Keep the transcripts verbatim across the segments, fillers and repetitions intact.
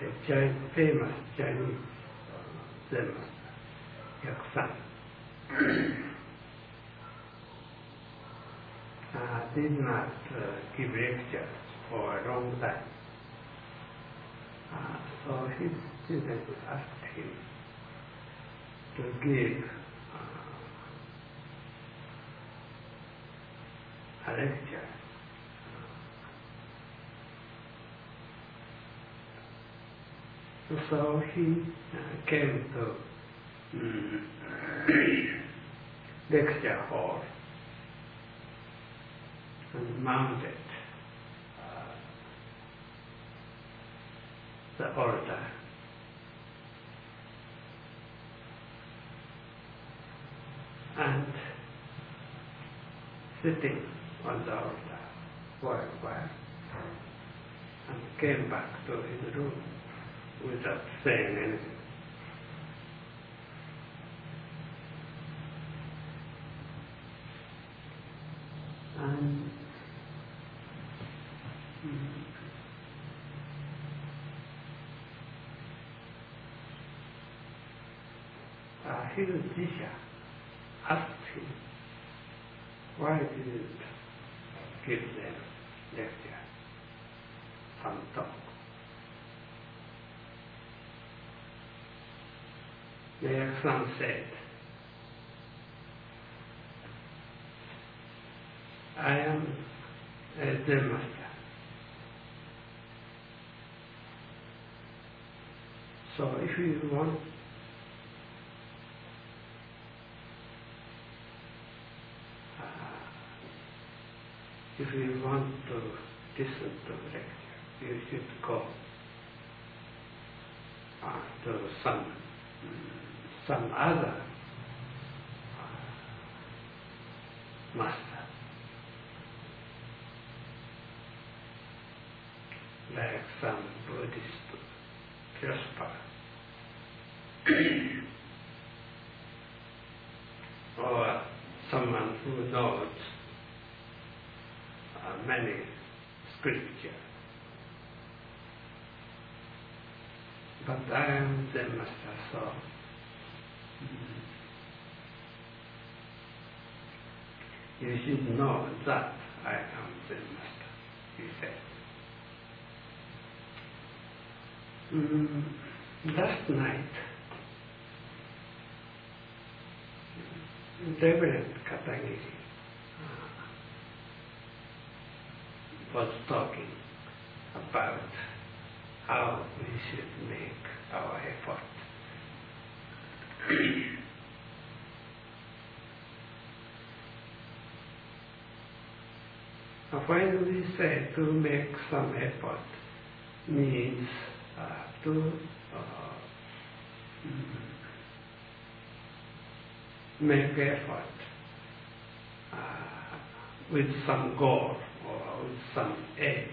a Chinese, famous Chinese uh, Zen master, Yaksan. uh, did not uh, give lectures for a long time. Uh, so his students asked him to give uh, a lecture. So he uh, came to um, lecture hall and mounted uh, the altar. And sitting on the altar for a while and came back to his room without saying anything. And mm, uh, his teacher asked him, why did you give them lecture, some talk? The son said, I am a Zen master. So if you want uh, if you want to listen to the lecture, you should go uh, to some some other uh, master, like some Buddhist philosopher or someone who knows uh, many scriptures. But I am Zen master, so mm, you should know that I am Zen master, he said. Mm, last night, Reverend Katagiri uh, was talking about how we should make our effort. When we say to make some effort, means uh, to uh, make effort uh, with some goal or with some aim.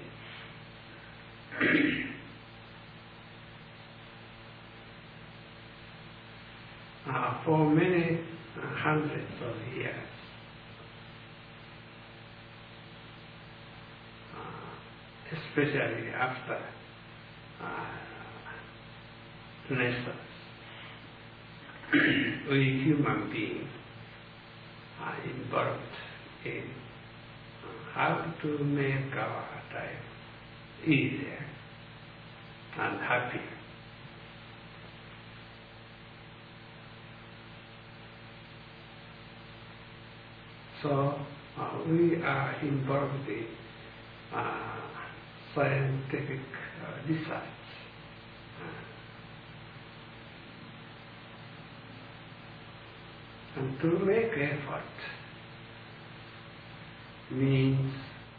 Uh, for many uh, hundreds of years, uh, especially after uh, Renaissance, we human beings are involved in how to make our life easier and happier. So uh, we are involved in uh, scientific uh, research. Uh, and to make effort means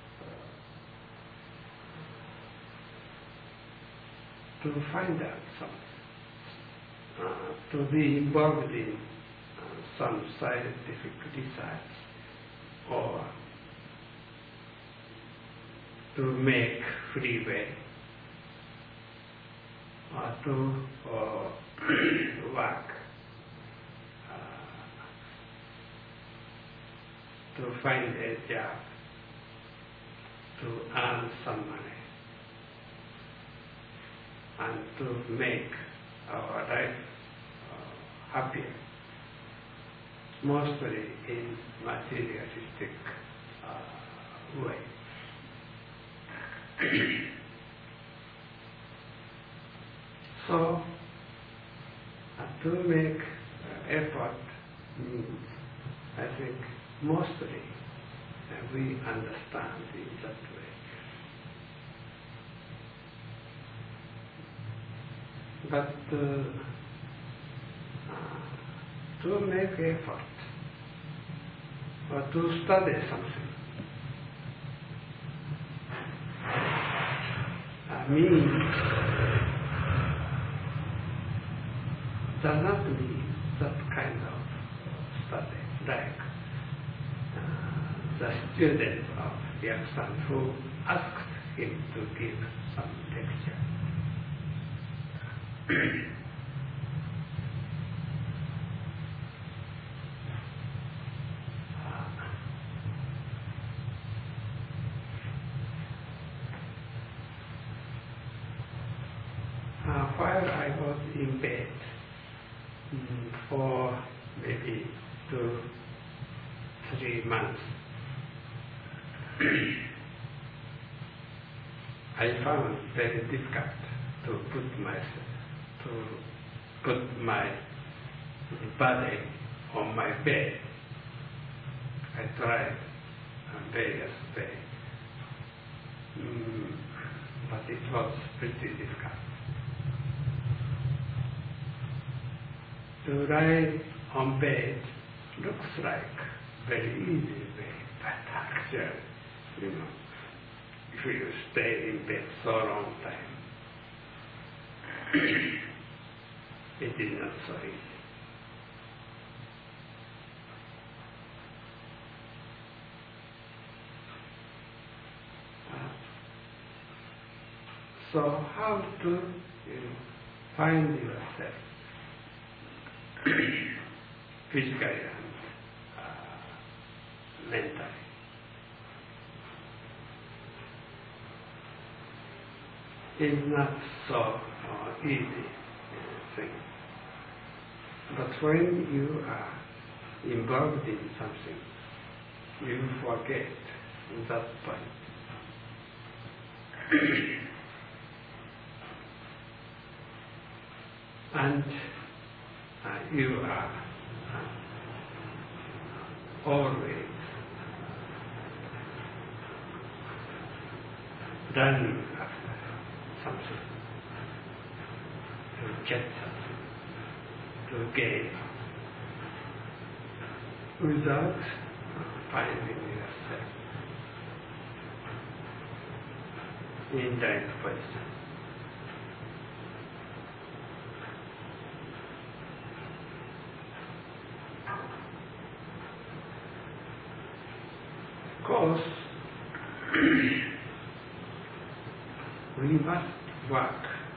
uh, to find out something, uh, to be involved in uh, some scientific research, or to make free will, or to or work, uh, to find a job, to earn some money, and to make our life uh, happier, mostly in materialistic uh, way. So, uh, to make uh, effort means, I think, mostly uh, we understand in that way. But uh, uh, to make effort or to study something uh, means does not mean that kind of study, like uh, the student of Yaksan who asked him to give some lecture. Uh, while I was in bed mm, for maybe two, three months, I found very difficult to put myself, to put my body on my bed. I tried uh, various ways, mm, but it was pretty difficult. To lie on bed looks like very easy way, but actually, you know, if you stay in bed so long time, it is not so easy. Uh, so how to you know, find yourself physically and uh, mentally? Is not so uh, easy uh, thing. But when you are involved in something, you forget that point. And uh, you are uh, always running after something, to get something, to gain, without finding yourself in that position. Of course, we must work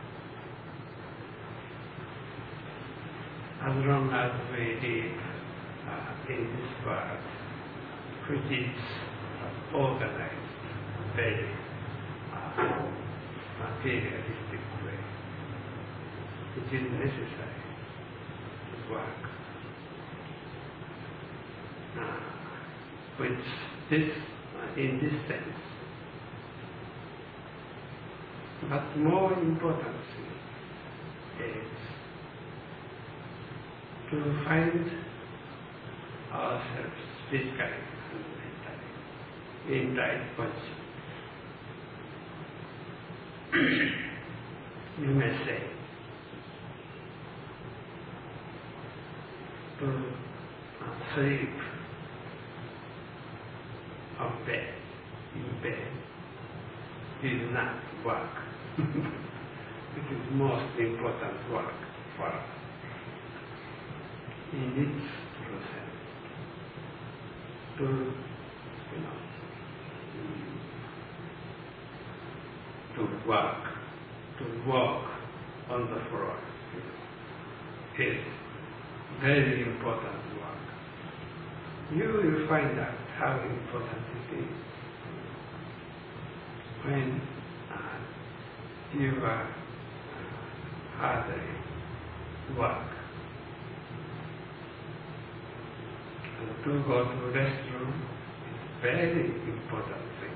as long as we live uh, in this world, which is uh, organized very uh, materialistic way. It is necessary to work. Uh, which this, uh, in this sense, but more important thing is to find ourselves physically and mentally in right position. You may say, to uh, sleep on bed, in bed, is not work. It is most important work for us in its process to, you know, to work, to walk on the floor, you know, is very important work. You will find out how important it is when uh, you are hardly work. And to go to restroom is very important thing.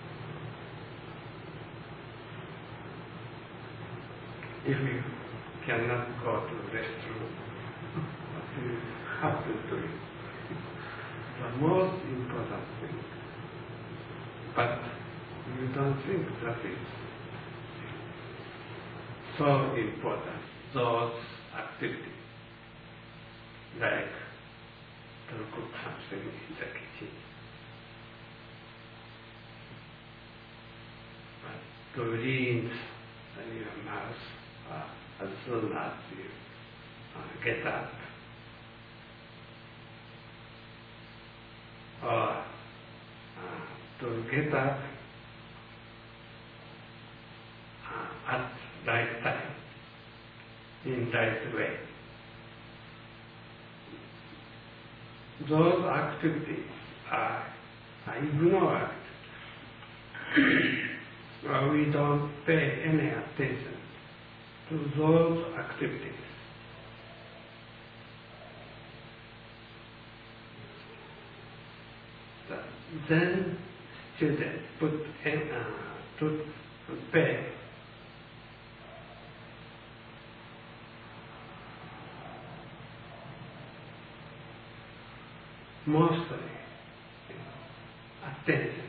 If you cannot go to restroom, what you have to do it. The most important thing. But you don't think that is so important. Those activities, like to cook something in the kitchen, but to rinse your mouth uh, as soon as you uh, get up, or uh, to get up uh, at right time, in right way. Those activities are, are ignored. Well, we don't pay any attention to those activities. The Zen student put in, uh, to pay mostly attention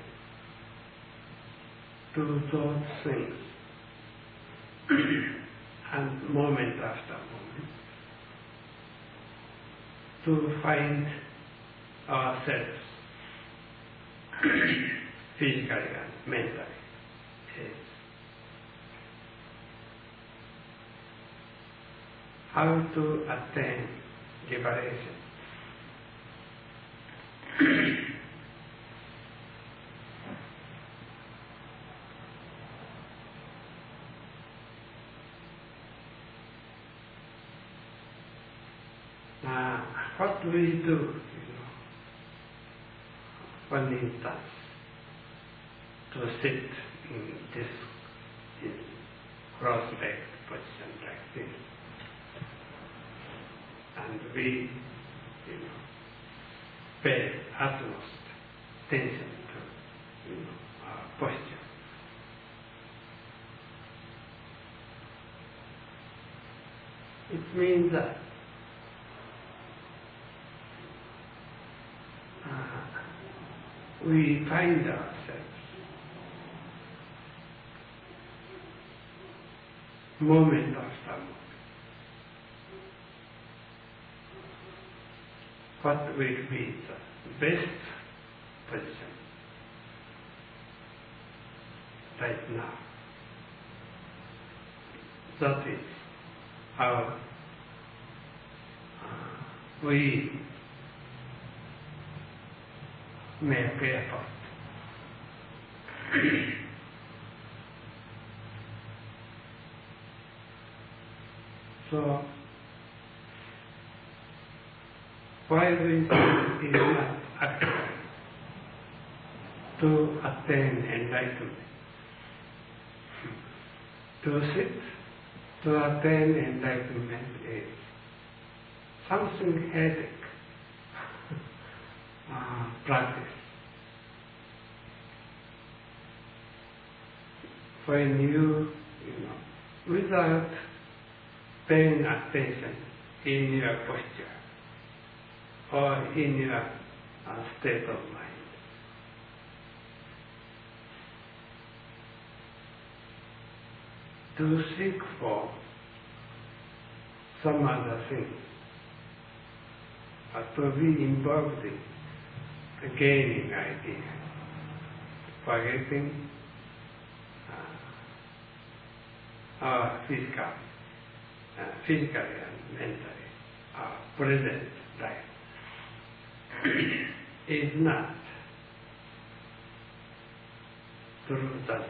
to those things and moment after moment to find ourselves physically and mentally. Yes. How to attain liberation. Uh, what we do, you know, for instance, to sit in this in cross-legged position like this, and we, you know, pay utmost attention to, you know, our posture. It means that uh, we find ourselves moment after moment. What will be the best position right now? That is how uh, we make effort. So, why we sit is not actually to attain enlightenment. To sit, to attain enlightenment is something headache uh, practice. When you, you know, without paying attention in your posture or in your uh, state of mind, to seek for some other thing, or to be involved in the gaining idea, forgetting uh, our physical, uh, physically and mentally, our present life is not true that.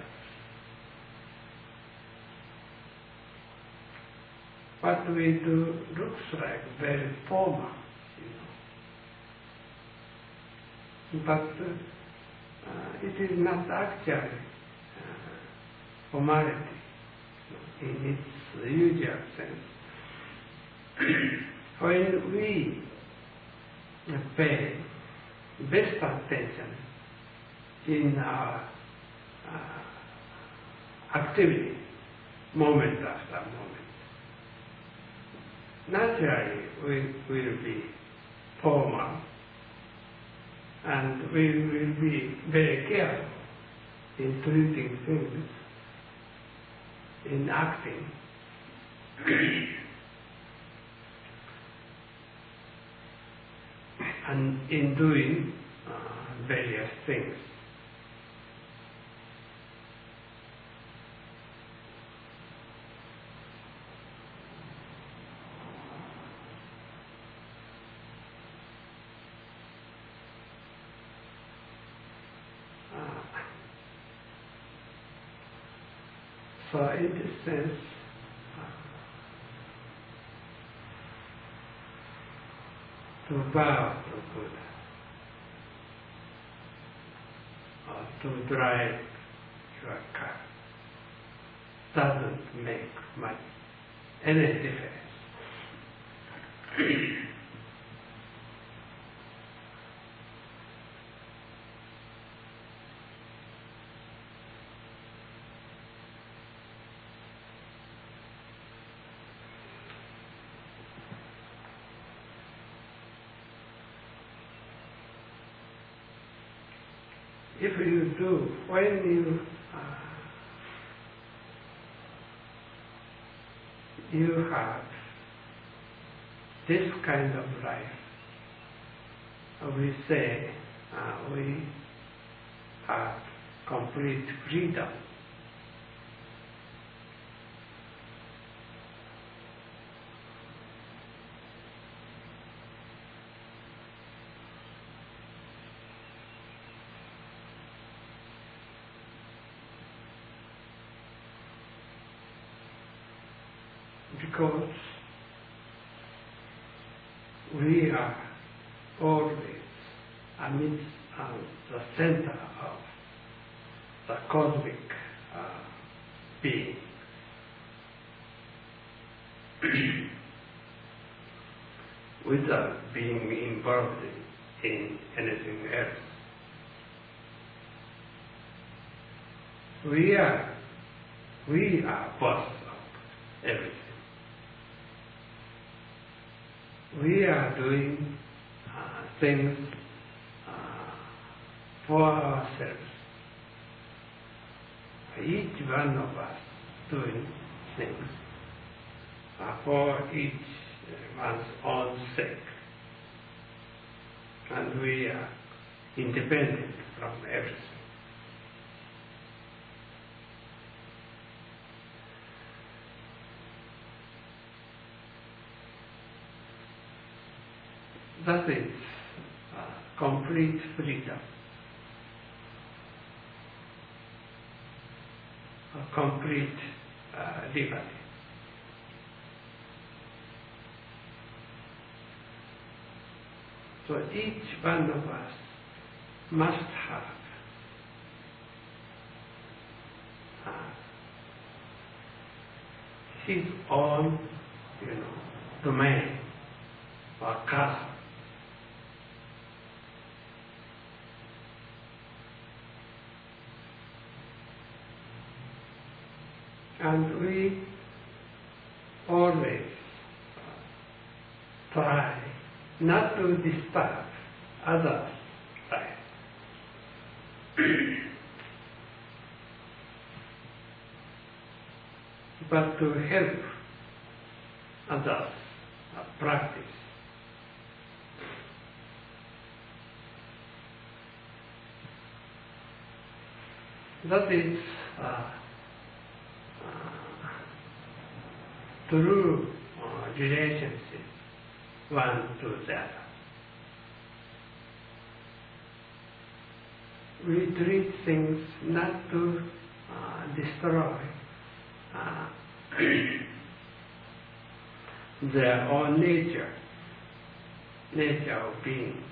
What we do looks like very formal, you know. But uh, it is not actually uh, formality. in its usual sense. When we pay best attention in our uh, activity, moment after moment, naturally we will be formal and we will be very careful in treating things, in acting. And in doing uh, various things. Uh, so in this sense, to bow to Buddha, or to drive your car, doesn't make much any difference. If you do, when you uh, you have this kind of life, we say uh, we have complete freedom. Because we are always amidst uh, the center of the cosmic uh, being. Without being involved in, in anything else. We are, we are boss of everything. We are doing uh, things uh, for ourselves. Each one of us doing things uh, for each one's own sake. And we are independent from everything. That is uh, complete freedom, a complete uh, liberty. So each one of us must have uh, his own, you know, domain or castle. And we always uh, try not to disturb others' life, but to help others uh, practice. That is uh, true uh, relationship one to the other. We treat things not to uh, destroy uh, their own nature, nature of being.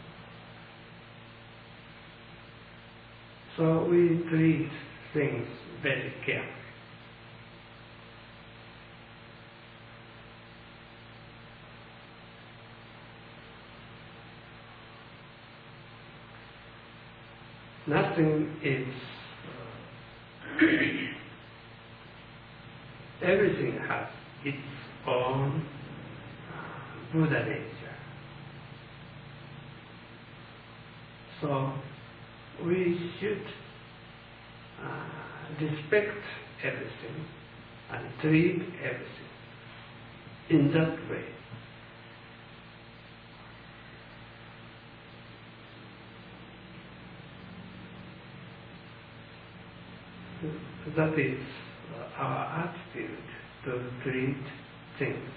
So we treat things very carefully. Nothing is, uh, everything has its own uh, Buddha nature. So we should uh, respect everything and treat everything in that way. That is uh, our attitude to treat things.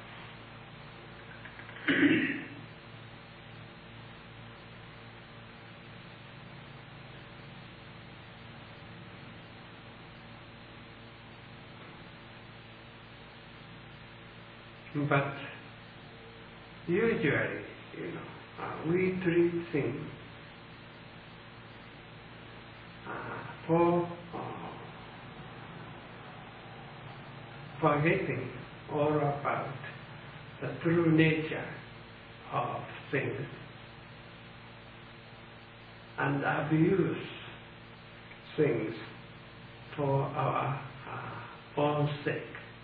But usually, you know, uh, we treat things uh, for uh, forgetting all about the true nature of things and abuse things for our uh, own sake.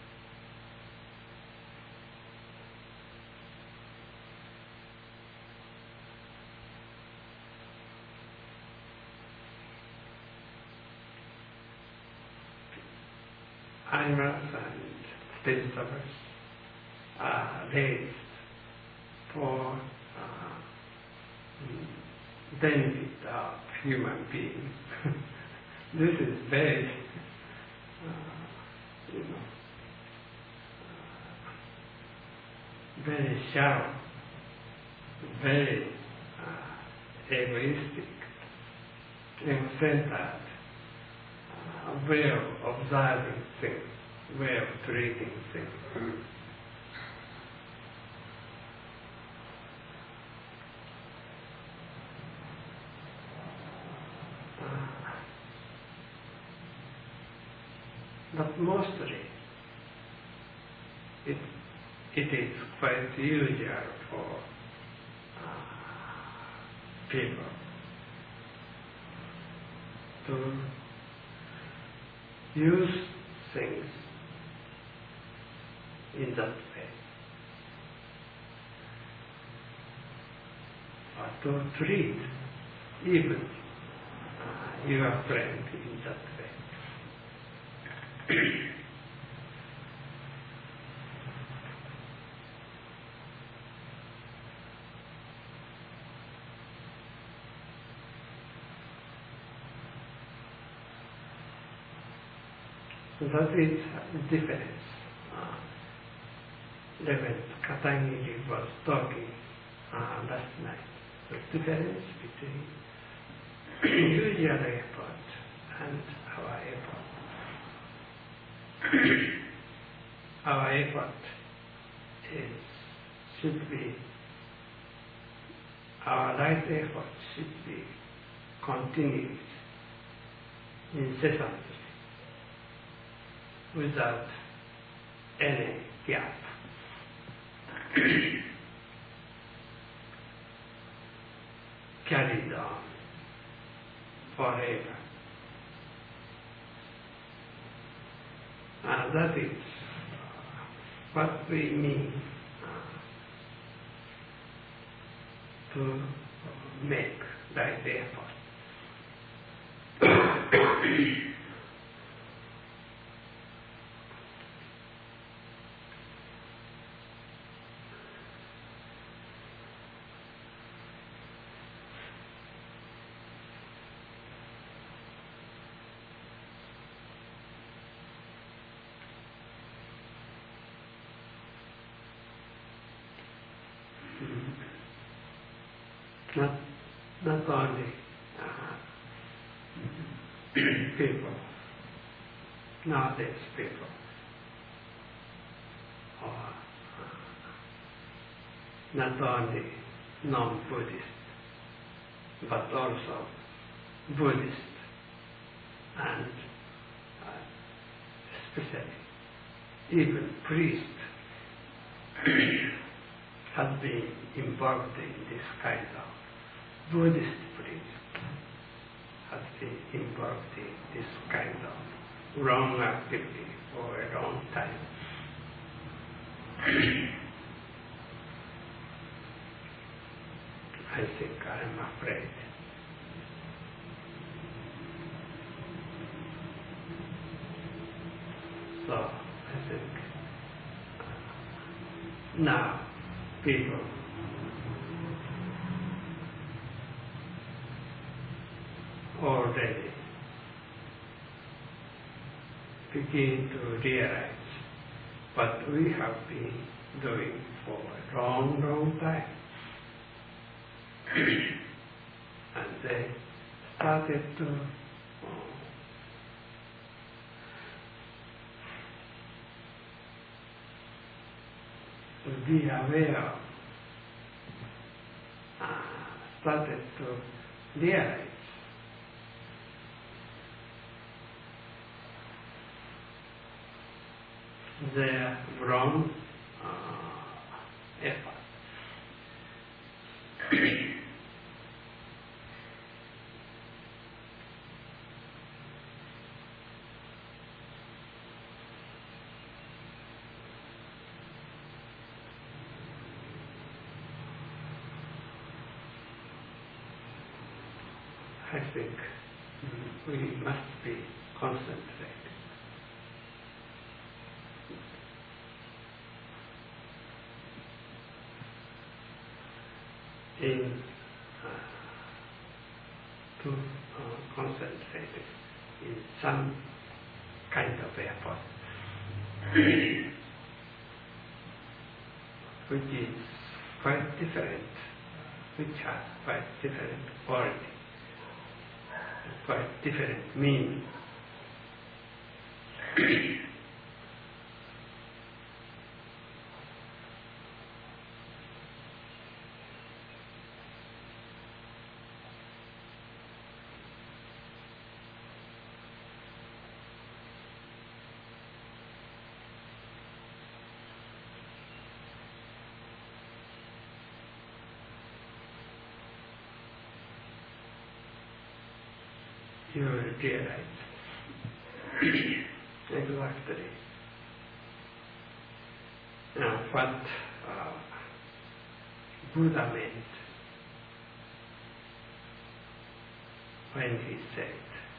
Animals and vegetables are raised for uh, benefit of human beings. This is very, uh, you know, uh, very shallow, very uh, egoistic, self-centered uh, way of observing things, way of treating things. But mostly, it, it is quite usual for uh, people to use things in that way, or to treat even uh, your friend in that way. So that is the difference. Uh, Reverend Katangiri was talking uh, last night. The difference between usual effort and our effort. Our effort is, should be, our right effort should be continued incessantly, without any gap. Carried on forever. And that is what we mean uh, to make right effort. Not, not only uh, people, nowadays people, or uh, not only non-Buddhist, but also Buddhist and especially even priest has been involved in this kind of Buddhist priest has been involved in this kind of wrong activity for a long time. I think I am afraid. So I think now people already begin to realize what we have been doing for a long, long time. And they started to uh, to be aware of, uh, started to realize their wrong uh, effort. I think we must be concentrated. In uh, to uh, concentrate in some kind of effort, which is quite different, which has quite different quality, quite different meaning. You will realize exactly now what uh, Buddha meant when he said,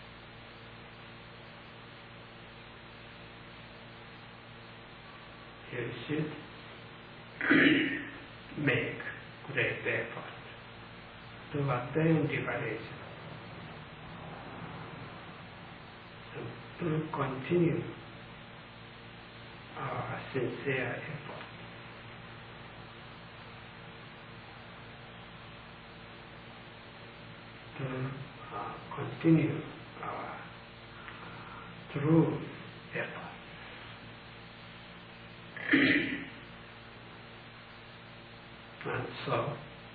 you should make great effort to attain liberation, to continue our sincere effort. To uh, continue our uh, true effort. And so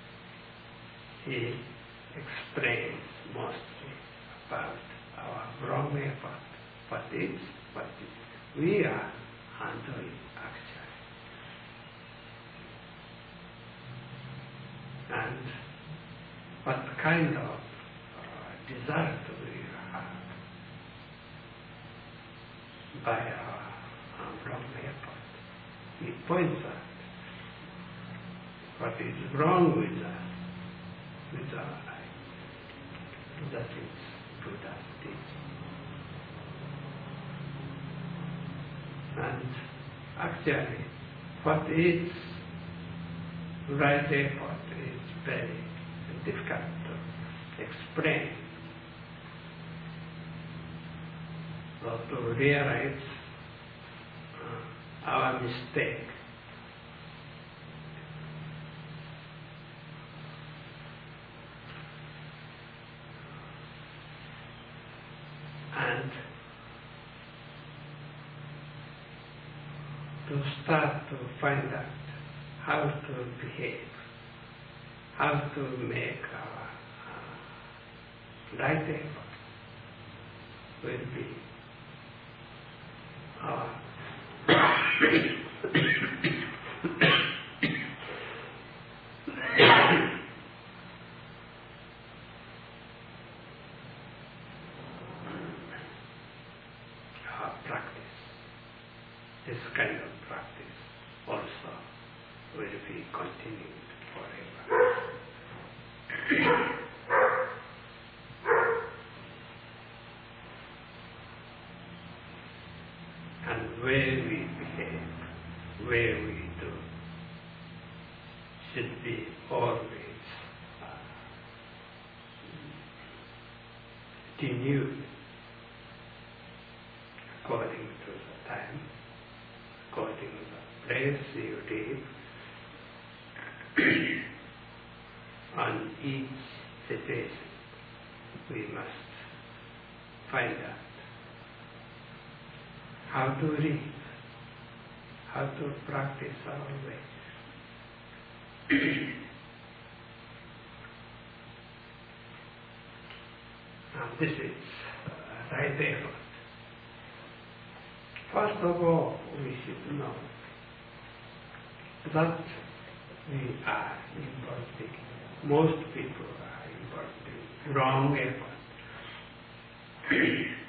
he explains mostly about our wrong effort. What is, what is, we are handling actually. And what kind of uh, result we have by our um, wrong effort. He points out what is wrong with us, with our life. That is Buddha's teaching. And actually, what is right effort is very difficult to explain, or to realize uh, our mistake. And to start to find out how to behave, how to make our uh, right effort will be our this kind of practice also will be continued forever. And where we behave, where we do, should be always uh, renewed according to the time, according to the place you live. On each situation, we must find out how to live, how to practice our way. Now this is uh, right effort. First of all, we should know that we are importing, most people are importing wrong effort.